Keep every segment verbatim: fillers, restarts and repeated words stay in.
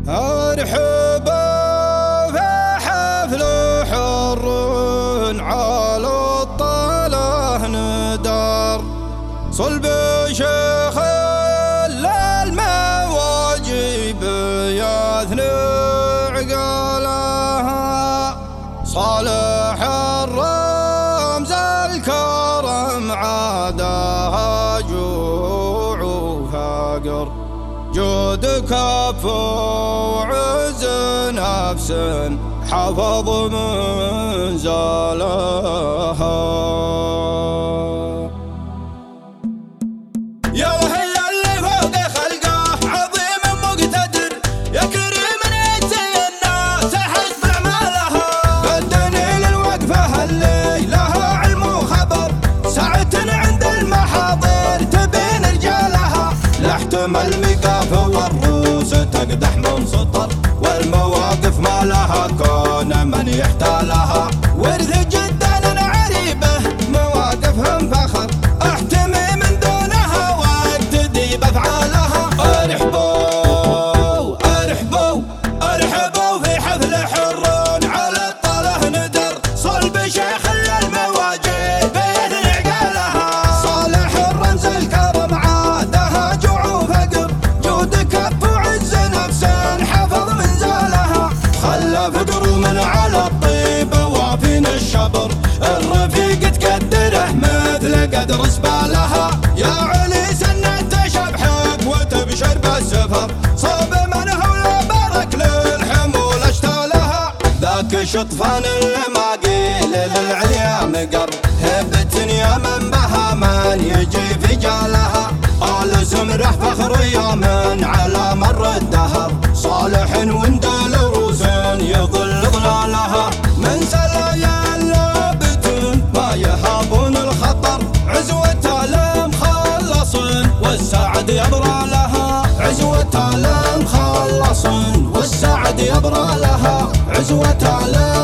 ارحبوا في حفل حر على الطاله ندار صلب شيخ المواجب يثني عقالها صالح الرمز الكرم عادها جوع وفقر جود كف وعز نفس حفظ من زالها. يا وهي اللي فوق خلقه عظيم مقتدر يا كريم يجزي الناس حسب اعمالها بدني للوقفه اللي لها علم وخبر ساعة عند المحاضر تبين رجالها لا احتمل مقاف والروس تقدح من سطر والمواقف ما لها كون من يحتالها ورث جدا عريبه مواقفهم فخر احتمي من دونها واقتدي بافعالها. ارحبوا ارحبوا ارحبوا في حفل حر على الطاله ندر صلب شيخ المواجب يثني عقالها صالح الرمز الكرم عادها جوع وفقر جود كف وعز نفس حفظ من زالها خلى فقر من على الطيب وافين الشبر الرفيق تقدره مثل قدر سبالها يا علي سنة شبحك وتبشر بالسفر صوب من هو بارك للحمول اشتالها ذاك شطفان اللي ما قيل للعليا مقر هبة يا من بها من يجي في جالها آل سمرح فخر يوم على مر الدهر صالح وندل روس يظل ظلالها من سلايا اللابتون ما يهابون الخطر عزوة المخلص والسعد يبرى لها عزوة المخلص والسعد يبرى لها عزوة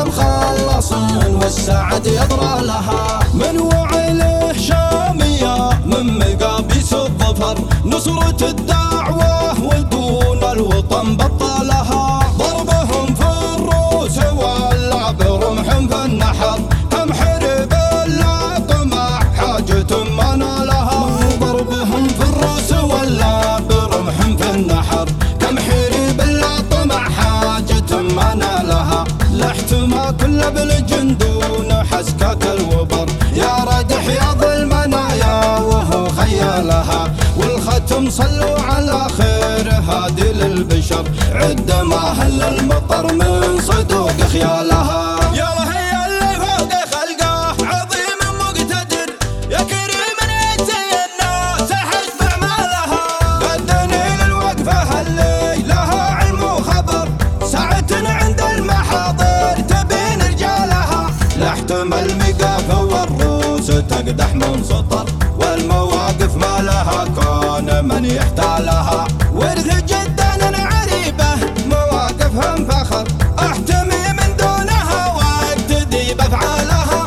المخلص والسعد يبرى لها من وعيله شامية من مقابيس الظفر نصرة الدعوة ودون الوطن بطالها ضربهم في الروس واللعب رمح في النحر كم حرب لا طمع حاجة ما نالها ضربهم في الروس واللعب رمح في النحر كم حرب لا طمع حاجة ما نالها لا احتمى كل بالجندون حسكة الوبر يا ردح يا ظلم منايا وهو خيالها والختم صلوا على خير هادي للبشر عد ما هل المطر من صدوق خيالها. يا وهي اللي فوق خلقه عظيم مقتدر يا كريم يجزي الناس حسب اعمالها بدني للوقفه اللي لها علم وخبر ساعة عند المحاضر تبين رجالها لا احتمل مقاف والروس تقدح من سطر والمواقف ما لها كون من يحتالها ورث جدا عريبه مواقفهم فخر احتمي من دونها واقتدي بافعالها.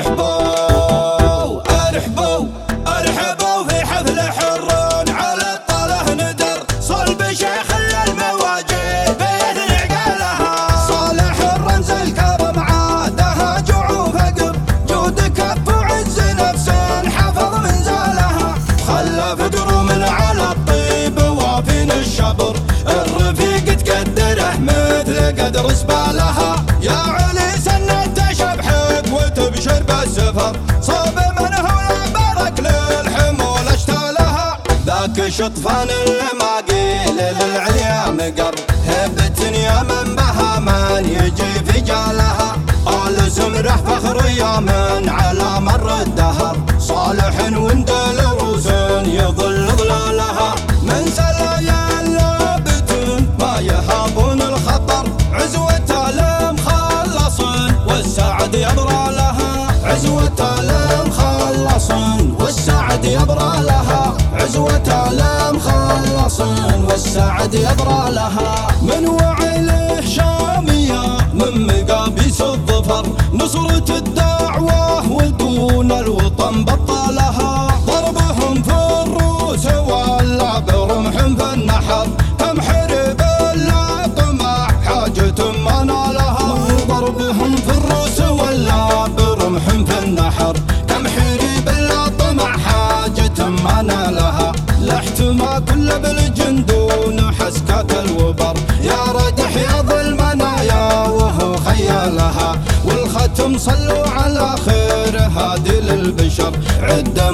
ارحبوا ارحبوا ارحبوا في حفل حر على الطاله ندر صلب شيخ المواجب يثني عقالها صالح الرمز الكرم عادها جوع وفقر جود كف وعز نفس حفظ من زالها خلى فقر من على الطيب وافين الشبر الرفيق تقدره مثل قدر سبالها يا علي سنة شبحك وتبشر بالسفر صوب من هو بارك للحمول اشتالها ذاك شطفان اللي ما قيل للعليا مقر هبة يا من بها من يجي في جالها آل سمرح فخر يوم على مر الدهر صالح وندل روس يظل ظلالها من سلايا اللابتون ما يهابون الخطر عزوة المخلص والسعد يبرى لها عزوة المخلص والسعد يبرى لها عزوة المخلص والسعد يبرى لها من وعيله شامية من مقابيس الظفر نصرة الدعوة ودون الوطن بطالها ضربهم في الروس واللعب رمح في النحر كم حرب لا غلب الجندون حسكات الوبر، يا ردح يا ظل المنايا وهو خيالها، والختم صلوا على خير هادي للبشر. عد